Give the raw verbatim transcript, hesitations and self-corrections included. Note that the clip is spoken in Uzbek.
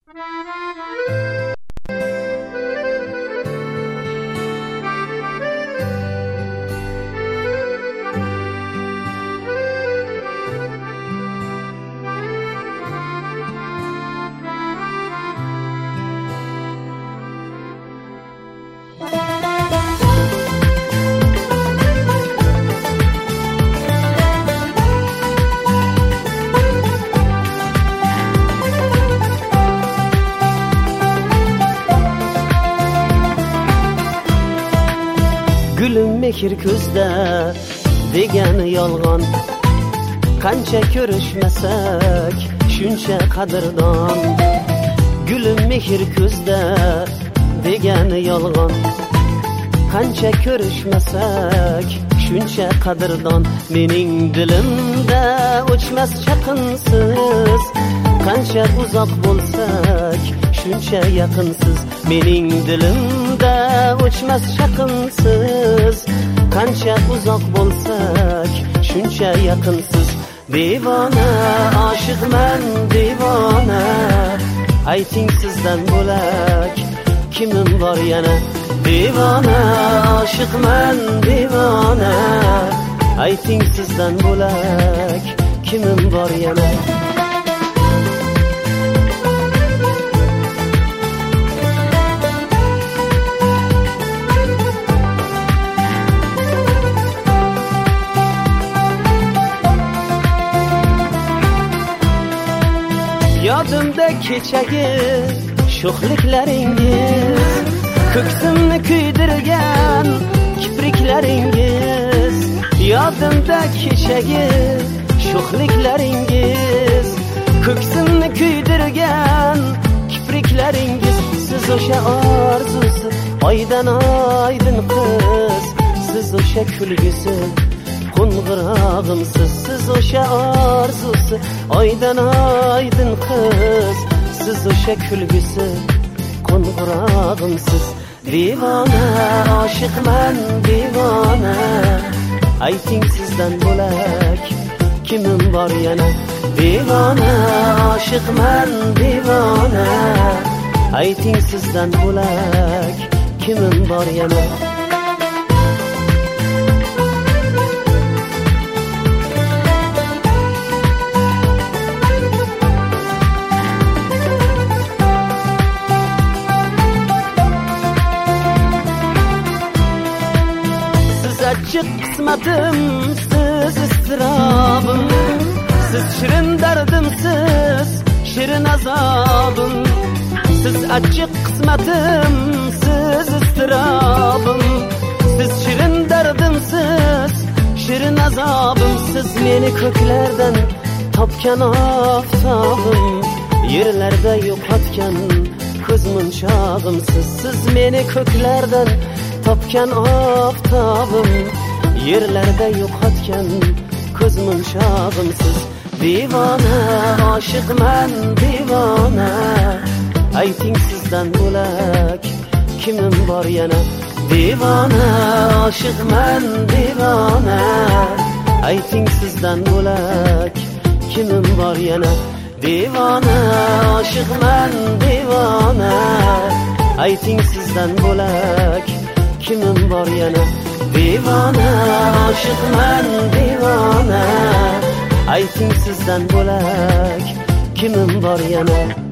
Gülüm mehir ko'zda degani yolg'on, qancha ko'rishmasak shuncha qadrdon. Gülüm mehir ko'zda degani yolg'on, qancha ko'rishmasak shuncha qadrdon. Mening dilimda o'chmas chaqinsiz, qancha uzoq bo'lsak shuncha yaqinsiz. Mening dilimda o'chmas chaqinsiz, qancha uzoq bo'lsak shuncha yaqinsiz. Devona oshiqman devona, ayting sizdan bo'lak kimim bor yana. Devona oshiqman devona, ayting sizdan bo'lak kimim bor yana. Yodimda kechagi sho'xliklaringiz, ko'ksimni kuydirgan kipriklaringiz. Yodimda kechagi sho'xliklaringiz, ko'ksimni kuydirgan kipriklaringiz. Siz o'sha orzusi oydan oydin qiz, siz o'sha kulgisi qo'ng'irog'imsiz. Siz o'sha orzusi oydan oydin qiz, siz o'sha kulgisi qo'ng'irog'imsiz. Devona oshiqman devona, ayting sizdan bo'lak kimim bor yana. Devona oshiqman devona, ayting sizdan bo'lak kimim bor yana. Açık kısmetim, siz ıstırabım, siz şirin derdim, siz şirin azabım. Siz açık kısmetim, siz ıstırabım, siz şirin derdim, siz şirin azabım. Siz beni köklerden topkan aftabım, yerlerde yo'qotgan ko'zmun chog'imsiz. Siz beni köklerden topkan aftabım, yerlerde yo'qotgan ko'zmun chog'imsiz. Devona oshiqman devona, ayting sizdan bo'lak kimim bor yana. Devona oshiqman devona, ayting sizdan bo'lak kimim bor yana. Devona oshiqman devona, ayting sizdan bo'lak kimim bor yana. Devona oshiqman devona, ayting sizdan bo'lak kimim bor yana.